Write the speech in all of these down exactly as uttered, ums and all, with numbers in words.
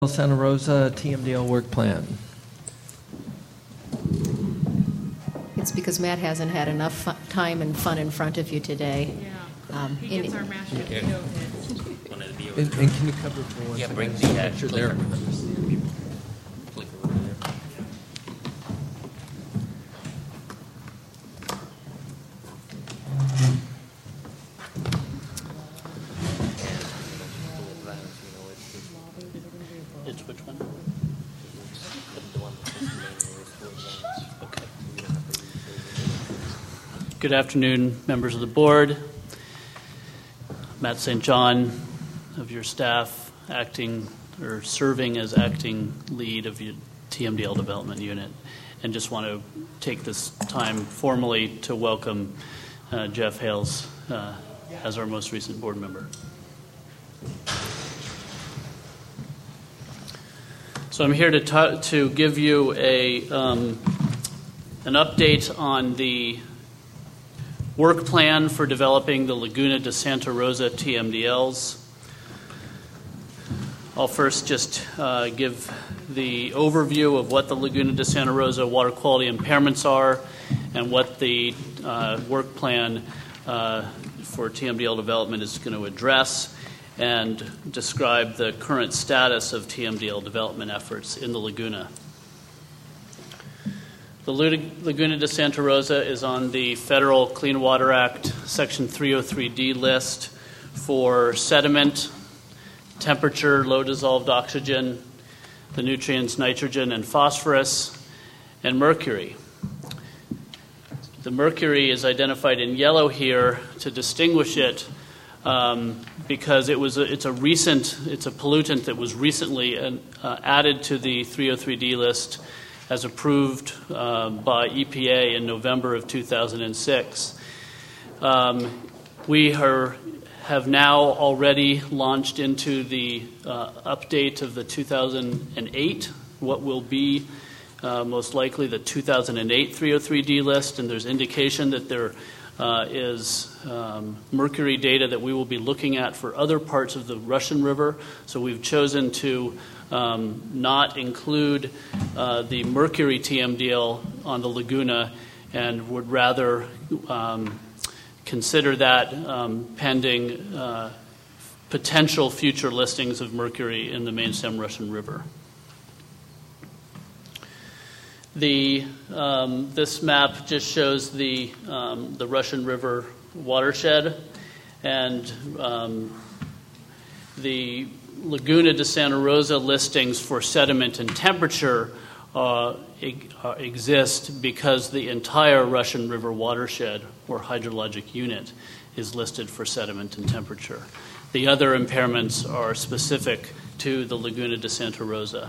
Santa Rosa T M D L work plan. It's because Matt hasn't had enough fun, time and fun in front of you today. Yeah. Um, he gets in, our mashed potato hit. And, and can you cover for one Yeah, second? bring the, uh, Make sure they're- Click over there. It's which one? Okay. Good afternoon, members of the board. Matt Saint John, of your staff, acting or serving as acting lead of your T M D L development unit, and just want to take this time formally to welcome uh, Jeff Hales uh, as our most recent board member. So I'm here to ta- to give you a um, an update on the work plan for developing the Laguna de Santa Rosa T M D Ls. I'll first just uh, give the overview of what the Laguna de Santa Rosa water quality impairments are and what the uh, work plan uh, for T M D L development is going to address, and describe the current status of T M D L development efforts in the Laguna. The Laguna de Santa Rosa is on the Federal Clean Water Act Section three oh three D list for sediment, temperature, low dissolved oxygen, the nutrients nitrogen and phosphorus, and mercury. The mercury is identified in yellow here to distinguish it um, because it was a, it's a recent, it's a pollutant that was recently uh, added to the three oh three D list as approved uh, by E P A in November of two thousand six. Um, we are, have now already launched into the uh, update of the two thousand eight, what will be uh, most likely the two thousand eight three oh three D list, and there's indication that there uh, is um, mercury data that we will be looking at for other parts of the Russian River. So we've chosen to Um, not include uh, the mercury T M D L on the Laguna, and would rather um, consider that um, pending uh, potential future listings of mercury in the main stem Russian River. The um, this map just shows the um, the Russian River watershed, and um, the Laguna de Santa Rosa listings for sediment and temperature uh, e- uh, exist because the entire Russian River watershed or hydrologic unit is listed for sediment and temperature. The other impairments are specific to the Laguna de Santa Rosa.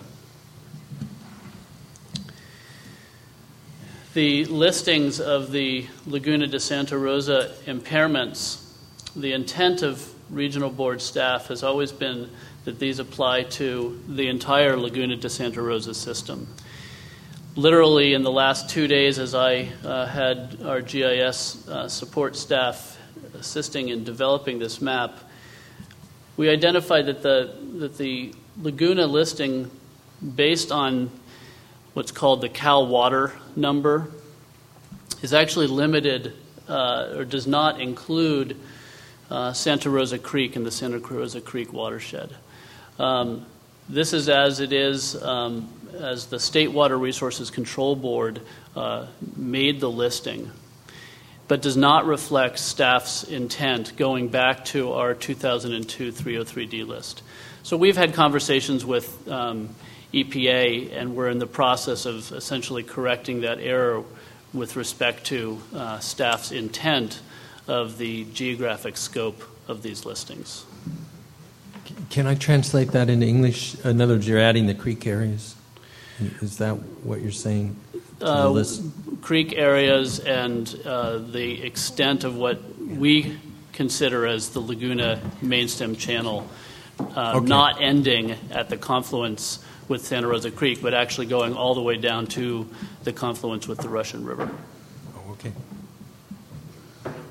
The listings of the Laguna de Santa Rosa impairments, the intent of regional board staff has always been that these apply to the entire Laguna de Santa Rosa system. Literally, in the last two days, as I uh, had our G I S uh, support staff assisting in developing this map, we identified that the that the Laguna listing, based on what's called the Cal Water number, is actually limited uh, or does not include uh, Santa Rosa Creek and the Santa Rosa Creek watershed. Um, this is as it is um, as the State Water Resources Control Board uh, made the listing, but does not reflect staff's intent going back to our two thousand two three oh three D list. So we've had conversations with um, E P A, and we're in the process of essentially correcting that error with respect to uh, staff's intent of the geographic scope of these listings. Can I translate that into English? In other words, you're adding the creek areas. Is that what you're saying to the Uh, list? creek areas and uh, the extent of what we consider as the Laguna mainstem channel, uh, Okay. not ending at the confluence with Santa Rosa Creek, but actually going all the way down to the confluence with the Russian River. Oh, okay.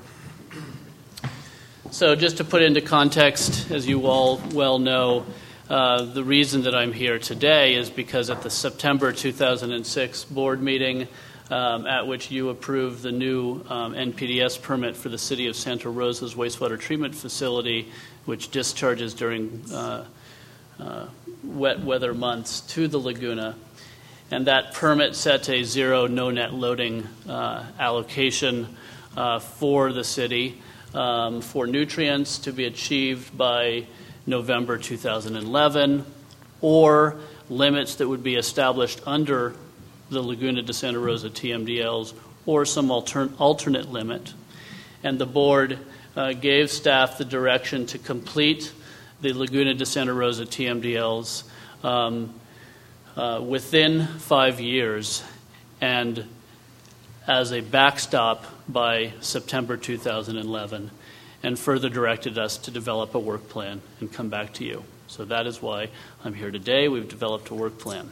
So just to put into context, as you all well know, Uh, the reason that I'm here today is because at the September two thousand six board meeting, um, at which you approved the new um, N P D S permit for the City of Santa Rosa's wastewater treatment facility, which discharges during uh, uh, wet weather months to the Laguna. And that permit set a zero no net loading uh, allocation uh, for the city um, for nutrients to be achieved by November two thousand eleven, or limits that would be established under the Laguna de Santa Rosa T M D Ls, or some alter- alternate limit. And the board uh, gave staff the direction to complete the Laguna de Santa Rosa T M D Ls um, uh, within five years and as a backstop by September two thousand eleven, and further directed us to develop a work plan and come back to you. So that is why I'm here today. We've developed a work plan.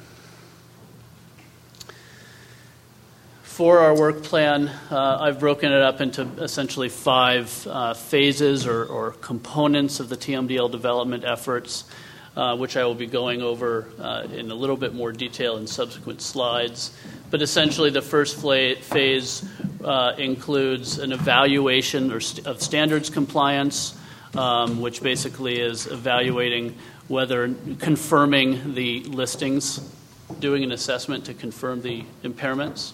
For our work plan, uh, I've broken it up into essentially five uh, phases or, or components of the T M D L development efforts, uh, which I will be going over uh, in a little bit more detail in subsequent slides. But essentially, the first fla- phase uh, includes an evaluation or st- of standards compliance, um, which basically is evaluating whether confirming the listings, doing an assessment to confirm the impairments.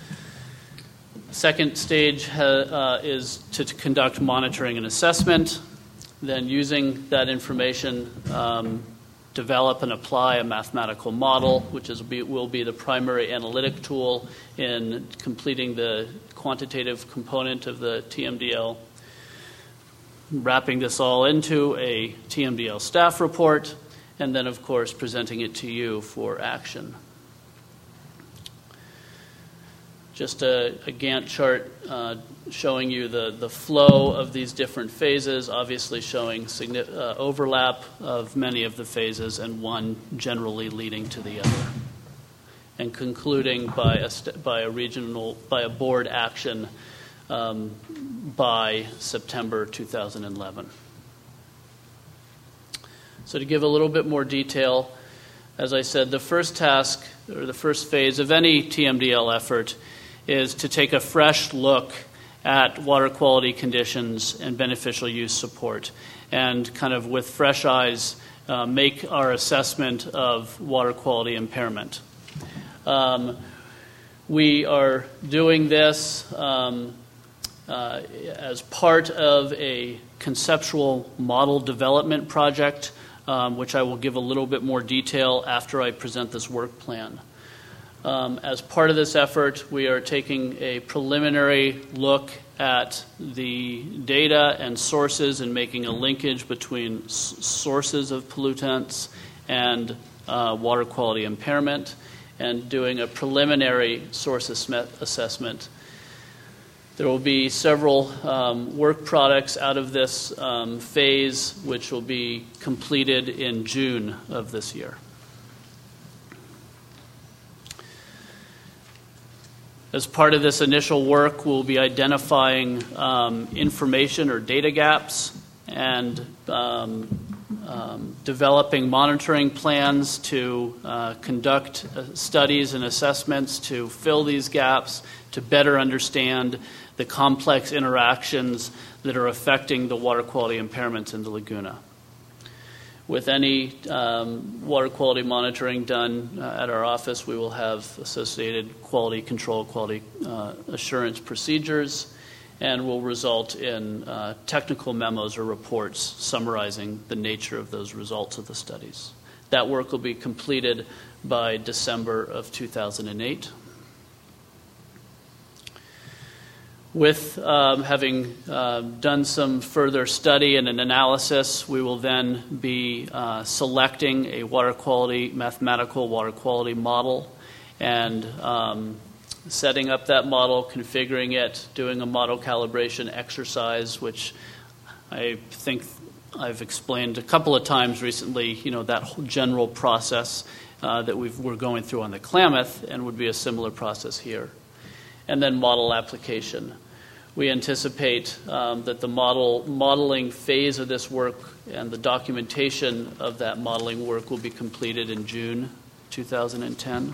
Second stage ha- uh, is to, to conduct monitoring and assessment, then using that information, um, develop and apply a mathematical model, which is be, will be the primary analytic tool in completing the quantitative component of the T M D L, wrapping this all into a T M D L staff report, and then, of course, presenting it to you for action. Just a, a Gantt chart uh, showing you the, the flow of these different phases, obviously showing signi- uh, overlap of many of the phases and one generally leading to the other, and concluding by a, st- by a regional, by a board action um, by September two thousand eleven. So to give a little bit more detail, as I said, the first task or the first phase of any T M D L effort is to take a fresh look at water quality conditions and beneficial use support, and kind of with fresh eyes uh, make our assessment of water quality impairment. Um, we are doing this um, uh, as part of a conceptual model development project, um, which I will give a little bit more detail after I present this work plan. Um, as part of this effort, we are taking a preliminary look at the data and sources and making a linkage between s- sources of pollutants and uh, water quality impairment, and doing a preliminary source ass- assessment. There will be several um, work products out of this um, phase, which will be completed in June of this year. As part of this initial work, we'll be identifying um, information or data gaps and um, um, developing monitoring plans to uh, conduct uh, studies and assessments to fill these gaps, to better understand the complex interactions that are affecting the water quality impairments in the Laguna. With any um, water quality monitoring done uh, at our office, we will have associated quality control, quality uh, assurance procedures, and will result in uh, technical memos or reports summarizing the nature of those results of the studies. That work will be completed by December of two thousand eight. With um, having uh, done some further study and an analysis, we will then be uh, selecting a water quality, mathematical water quality model, and um, setting up that model, configuring it, doing a model calibration exercise, which I think I've explained a couple of times recently, you know, that whole general process uh, that we've, we're going through on the Klamath, and would be a similar process here. And then model application. We anticipate um, that the model modeling phase of this work and the documentation of that modeling work will be completed in June two thousand ten.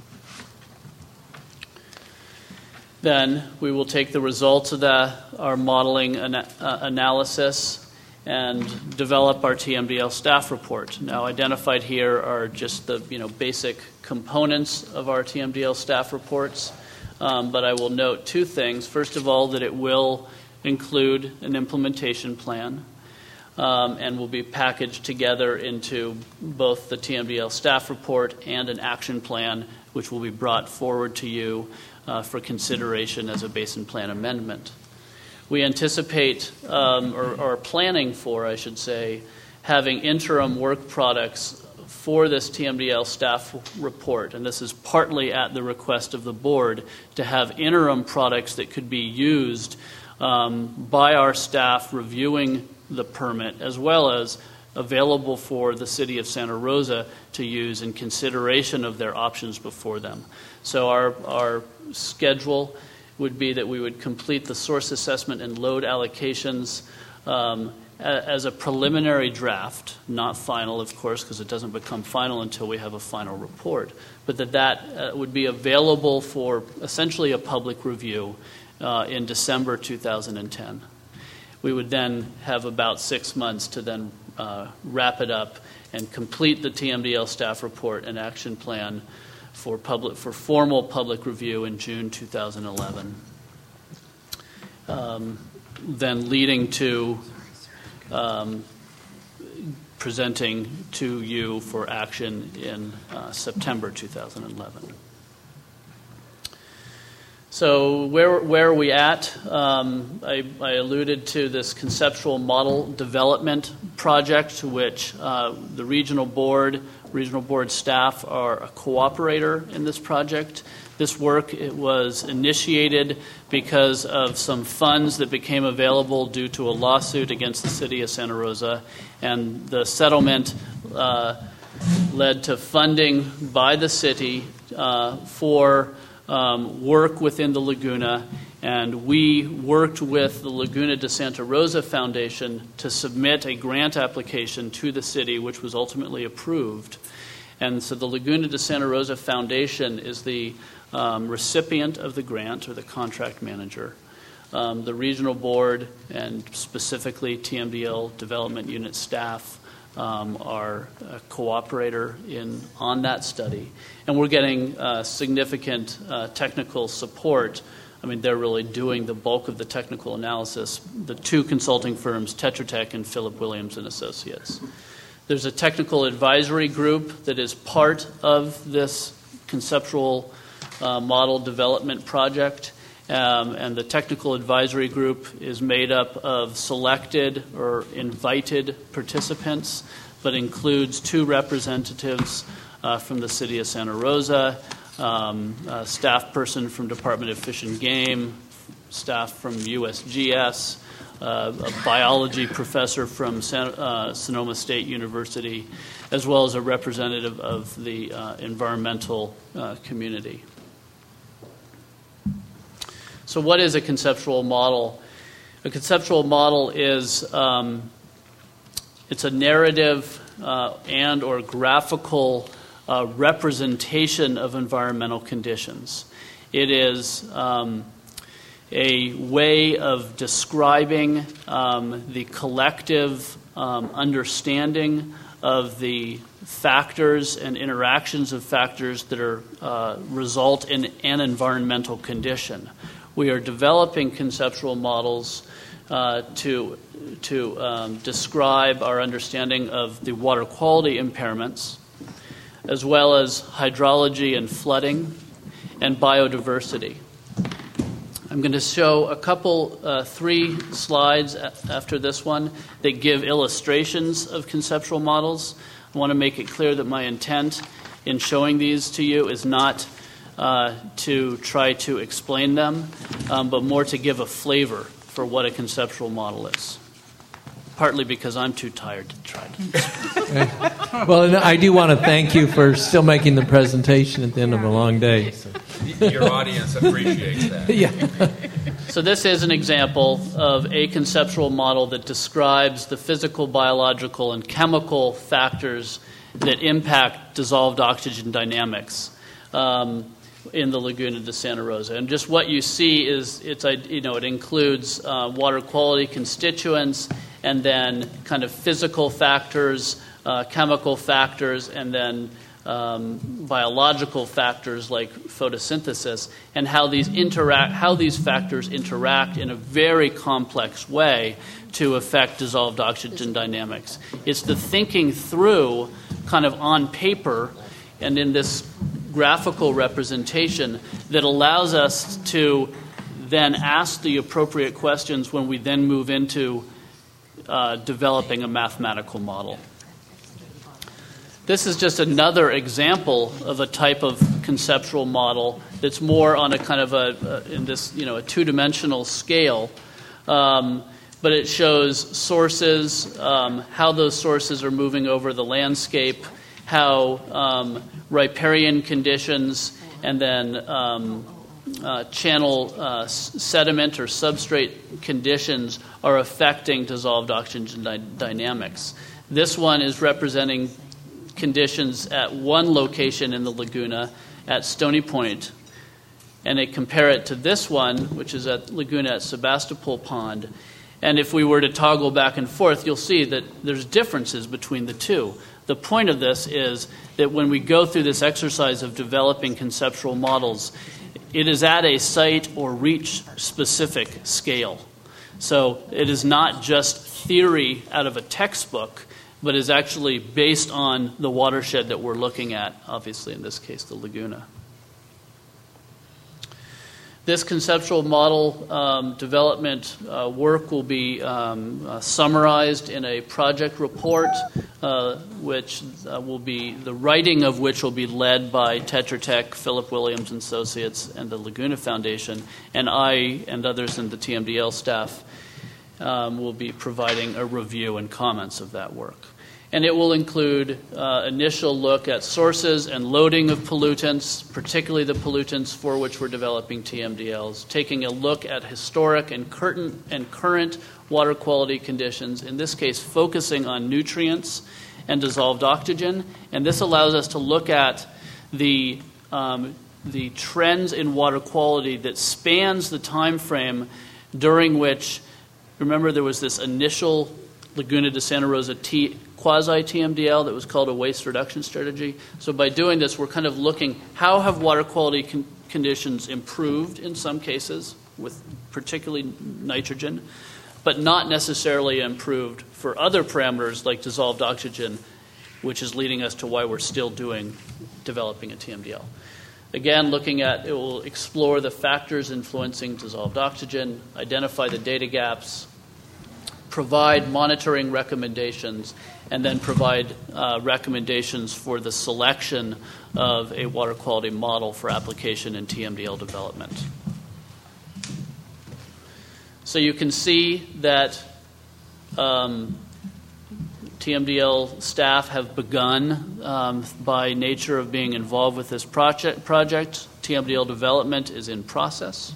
Then we will take the results of that, our modeling ana- uh, analysis and develop our T M D L staff report. Now, identified here are just the you know basic components of our T M D L staff reports, um, but I will note two things. First of all, that it will include an implementation plan um, and will be packaged together into both the T M D L staff report and an action plan, which will be brought forward to you uh, for consideration as a basin plan amendment. We anticipate, um, or, or planning for, I should say, having interim work products for this T M D L staff report, and this is partly at the request of the board, to have interim products that could be used um, by our staff reviewing the permit, as well as available for the city of Santa Rosa to use in consideration of their options before them. So our, our schedule would be that we would complete the source assessment and load allocations um, a, as a preliminary draft, not final, of course, because it doesn't become final until we have a final report, but that that uh, would be available for essentially a public review uh, in December two thousand ten. We would then have about six months to then uh, wrap it up and complete the T M D L staff report and action plan for public for formal public review in June two thousand eleven. Um, then leading to um, presenting to you for action in uh, September two thousand eleven. So where where are we at? Um, I, I alluded to this conceptual model development project, to which uh, the regional board, regional board staff are a cooperator in this project. This work, it was initiated because of some funds that became available due to a lawsuit against the city of Santa Rosa, and the settlement uh, led to funding by the city uh, for Um, work within the Laguna, and we worked with the Laguna de Santa Rosa Foundation to submit a grant application to the city, which was ultimately approved. And so the Laguna de Santa Rosa Foundation is the um, recipient of the grant, or the contract manager. Um, the regional board, and specifically T M D L Development Unit staff, Um, are a cooperator in on that study, and we're getting uh, significant uh, technical support. I mean, they're really doing the bulk of the technical analysis. The two consulting firms, Tetra Tech and Philip Williams and Associates. There's a technical advisory group that is part of this conceptual uh, model development project. Um, and the technical advisory group is made up of selected or invited participants, but includes two representatives uh, from the city of Santa Rosa, um, a staff person from Department of Fish and Game, staff from U S G S, uh, a biology professor from San, uh, Sonoma State University, as well as a representative of the uh, environmental uh, community. So what is a conceptual model? A conceptual model is um, it's a narrative uh, and or graphical uh, representation of environmental conditions. It is um, a way of describing um, the collective um, understanding of the factors and interactions of factors that are uh, result in an environmental condition. We are developing conceptual models uh, to, to um, describe our understanding of the water quality impairments, as well as hydrology and flooding, and biodiversity. I'm going to show a couple, uh, three slides after this one that give illustrations of conceptual models. I want to make it clear that my intent in showing these to you is not Uh, to try to explain them, um, but more to give a flavor for what a conceptual model is. Partly because I'm too tired to try to. Well, and I do want to thank you for still making the presentation at the end of a long day. So. Your audience appreciates that. Yeah. So this is an example of a conceptual model that describes the physical, biological, and chemical factors that impact dissolved oxygen dynamics um, in the Laguna de Santa Rosa. And just what you see is it's you know it includes uh, water quality constituents, and then kind of physical factors, uh, chemical factors, and then um, biological factors like photosynthesis, and how these interact, how these factors interact in a very complex way to affect dissolved oxygen dynamics. It's the thinking through, kind of on paper, and in this graphical representation that allows us to then ask the appropriate questions when we then move into uh, developing a mathematical model. This is just another example of a type of conceptual model that's more on a kind of a, a in this you know a two-dimensional scale, um, but it shows sources, um, how those sources are moving over the landscape, how um, riparian conditions and then um, uh, channel uh, sediment or substrate conditions are affecting dissolved oxygen dy- dynamics. This one is representing conditions at one location in the laguna at Stony Point, and they compare it to this one, which is at Laguna at Sebastopol Pond. And if we were to toggle back and forth, you'll see that there's differences between the two. The point of this is that when we go through this exercise of developing conceptual models, it is at a site or reach-specific scale. So it is not just theory out of a textbook, but is actually based on the watershed that we're looking at, obviously in this case the laguna. This conceptual model um, development uh, work will be um, uh, summarized in a project report, uh, which uh, will be, the writing of which will be led by Tetra Tech, Philip Williams and Associates, and the Laguna Foundation, and I and others in the T M D L staff um, will be providing a review and comments of that work. And it will include uh, initial look at sources and loading of pollutants, particularly the pollutants for which we're developing T M D Ls, taking a look at historic and current, and current water quality conditions, in this case focusing on nutrients and dissolved oxygen. And this allows us to look at the, um, the trends in water quality that spans the time frame during which, remember there was this initial Laguna de Santa Rosa T quasi-T M D L that was called a waste reduction strategy. So by doing this, we're kind of looking, how have water quality con- conditions improved in some cases, with particularly nitrogen, but not necessarily improved for other parameters like dissolved oxygen, which is leading us to why we're still doing, developing a T M D L. Again, looking at, it will explore the factors influencing dissolved oxygen, identify the data gaps, provide monitoring recommendations, and then provide uh, recommendations for the selection of a water quality model for application in T M D L development. So you can see that um, T M D L staff have begun, um, by nature of being involved with this project, project. T M D L development is in process.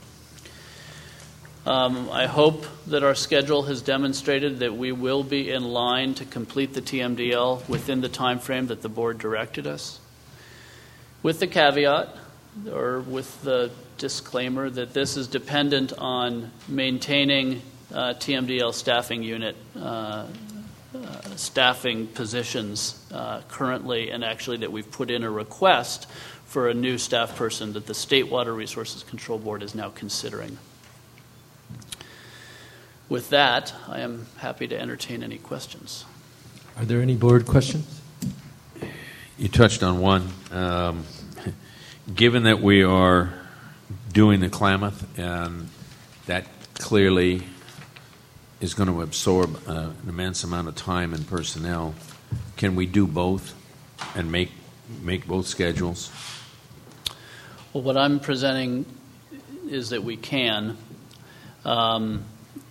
Um, I hope that our schedule has demonstrated that we will be in line to complete the T M D L within the time frame that the board directed us, with the caveat or with the disclaimer that this is dependent on maintaining uh, T M D L staffing unit uh, uh, staffing positions uh, currently, and actually that we've put in a request for a new staff person that the State Water Resources Control Board is now considering. With that, I am happy to entertain any questions. Are there any board questions? You touched on one. Um, given that we are doing the Klamath, and that clearly is going to absorb uh, an immense amount of time and personnel, can we do both and make make both schedules? Well, what I'm presenting is that we can. Um,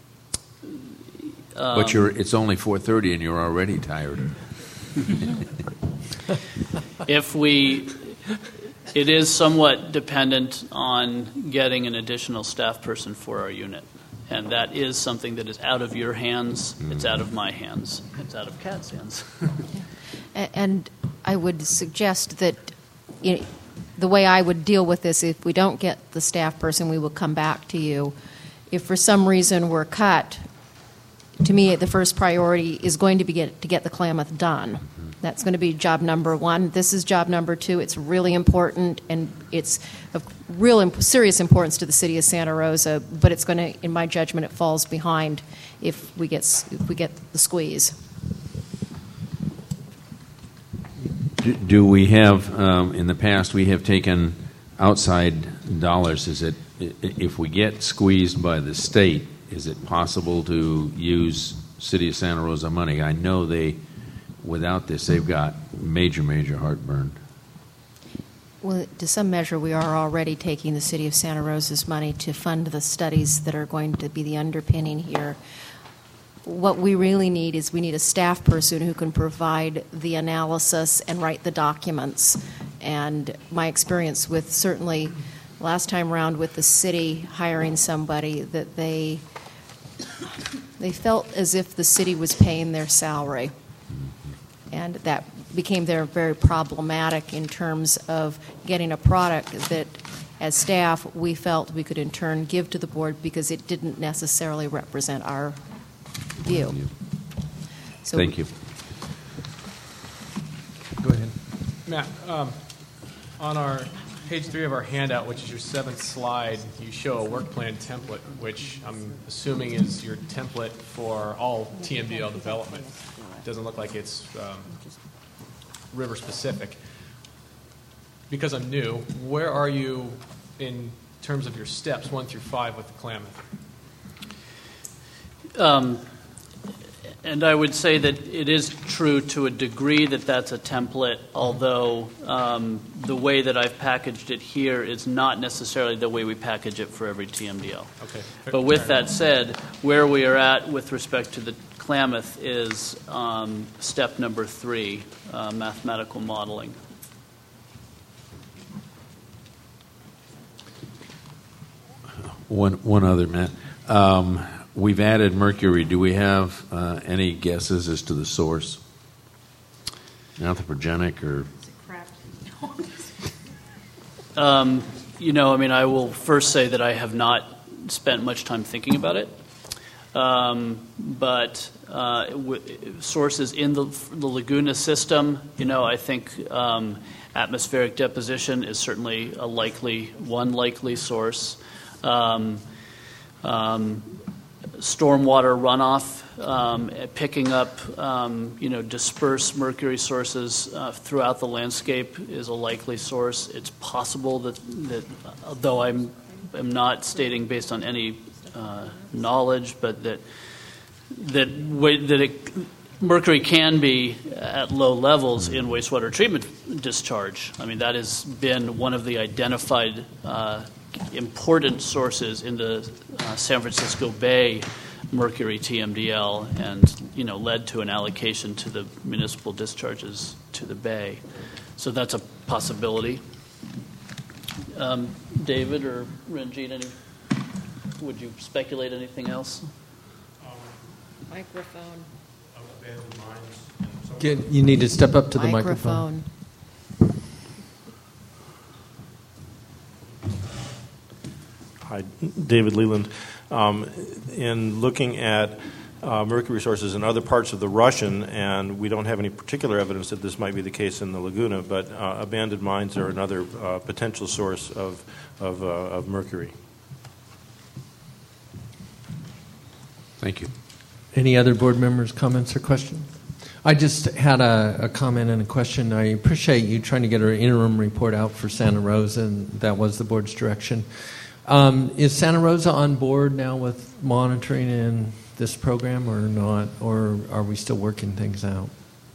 Um, but you're, it's only four thirty and you're already tired. If we, It is somewhat dependent on getting an additional staff person for our unit. And that is something that is out of your hands. It's out of my hands. It's out of Kat's hands. And I would suggest that you know, the way I would deal with this, if we don't get the staff person, we will come back to you. If for some reason we're cut, to me the first priority is going to be get, to get the Klamath done. That's going to be job number one. This is job number two. It's really important, and it's of real imp- serious importance to the city of Santa Rosa. But it's going to, in my judgment, it falls behind if we get if we get the squeeze. Do, do we have um, in the past? We have taken outside dollars. Is it if we get squeezed by the state? Is it possible to use City of Santa Rosa money? I know they. Without this, they've got major, major heartburn. Well, to some measure, we are already taking the City of Santa Rosa's money to fund the studies that are going to be the underpinning here. What we really need is we need a staff person who can provide the analysis and write the documents. And my experience with certainly last time around with the city hiring somebody, that they they felt as if the city was paying their salary. And that became very, very problematic in terms of getting a product that, as staff, we felt we could in turn give to the board because it didn't necessarily represent our view. So Thank you. Go ahead. Matt, um, on our page three of our handout, which is your seventh slide, you show a work plan template, which I'm assuming is your template for all T M D L development. It doesn't look like it's um, river specific. Because I'm new, where are you in terms of your steps one through five with the Klamath? Um, and I would say that it is true to a degree that that's a template, although um, the way that I've packaged it here is not necessarily the way we package it for every T M D L. Okay. But with that said, where we are at with respect to the Klamath is um, step number three, uh, mathematical modeling. One, one other, Matt. Um, we've added mercury. Do we have uh, any guesses as to the source? Anthropogenic or? um, you know, I mean, I will first say that I have not spent much time thinking about it. Um, but uh, w- sources in the, the Laguna system, you know, I think um, atmospheric deposition is certainly a likely, one likely source. Um, um, stormwater runoff, um, picking up, um, you know, dispersed mercury sources uh, throughout the landscape is a likely source. It's possible that, that though I'm, I'm not stating based on any Uh, knowledge, but that that wa- that it, mercury can be at low levels in wastewater treatment discharge. I mean, that has been one of the identified uh, important sources in the uh, San Francisco Bay mercury T M D L, and you know led to an allocation to the municipal discharges to the bay. So that's a possibility. Um, David or Ranjit, any? Would you speculate anything else? Microphone. Get, you need to step up to the microphone. Microphone. Hi, David Leland. Um, in looking at uh, mercury sources in other parts of the Russian, and we don't have any particular evidence that this might be the case in the Laguna, but uh, abandoned mines are another uh, potential source of, of, uh, of mercury. Thank you. Any other board members' comments or questions? I just had a, a comment and a question. I appreciate you trying to get an interim report out for Santa Rosa, and that was the board's direction. Um, is Santa Rosa on board now with monitoring in this program or not, or are we still working things out?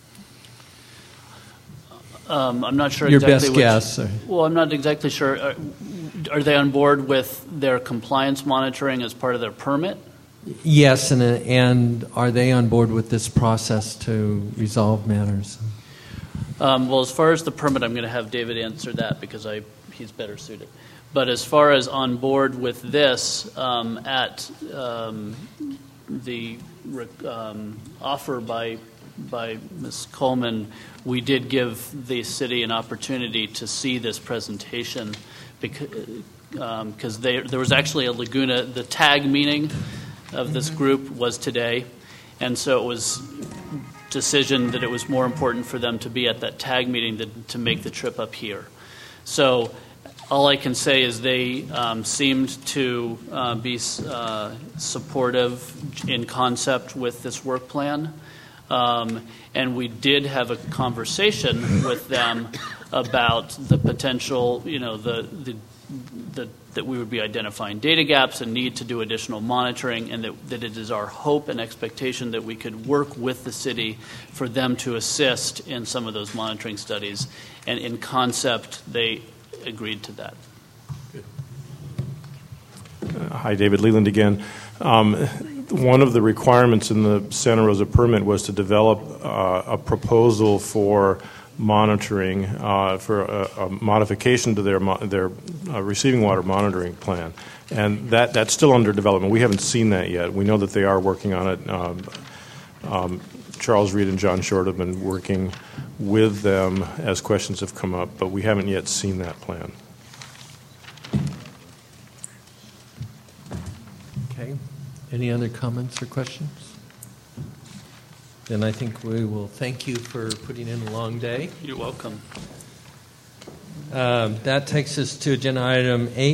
Um, I'm not sure Your exactly best which, guess. Or? Well, I'm not exactly sure. Are, are they on board with their compliance monitoring as part of their permit? Yes, and and are they on board with this process to resolve matters? Um, well, as far as the permit, I'm going to have David answer that because I he's better suited. But as far as on board with this, um, at um, the um, offer by by Miz Coleman, we did give the city an opportunity to see this presentation because um, there was actually a Laguna, the tag meeting of this group was today, and so it was decision that it was more important for them to be at that tag meeting than to make the trip up here. So all I can say is they um, seemed to uh, be uh, supportive in concept with this work plan. Um, and we did have a conversation with them about the potential, you know, the, the, the that we would be identifying data gaps and need to do additional monitoring, and that, that it is our hope and expectation that we could work with the city for them to assist in some of those monitoring studies. And in concept, they agreed to that. Uh, hi, David Leland again. Um, one of the requirements in the Santa Rosa permit was to develop uh, a proposal for monitoring, uh, for a, a modification to their mo- their uh, receiving water monitoring plan, and that that's still under development. We haven't seen that yet. We know that they are working on it. Um, um, Charles Reed and John Short have been working with them as questions have come up, but we haven't yet seen that plan. Okay. Any other comments or questions? Then I think we will thank you for putting in a long day. You're welcome. Um, that takes us to agenda item eight.